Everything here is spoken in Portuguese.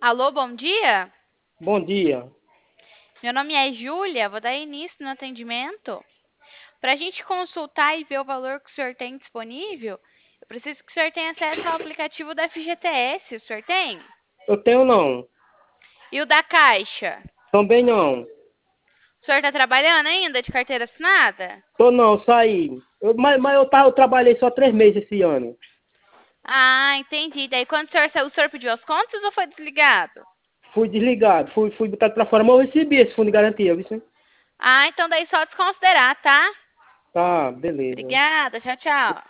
Alô, bom dia? Bom dia. Meu nome é Júlia, vou dar início no atendimento. Para a gente consultar e ver o valor que o senhor tem disponível, eu preciso que o senhor tenha acesso ao aplicativo da FGTS. O senhor tem? Eu tenho não. E o da Caixa? Também não. O senhor está trabalhando ainda de carteira assinada? Tô não, saí. Eu trabalhei só 3 meses esse ano. Ah, entendi. Daí quando o senhor saiu, o senhor pediu as contas ou foi desligado? Fui desligado, fui botado pra fora, mas eu recebi esse fundo de garantia, viu? Sim? Ah, então daí só desconsiderar, tá? Tá, beleza. Obrigada, tchau, tchau.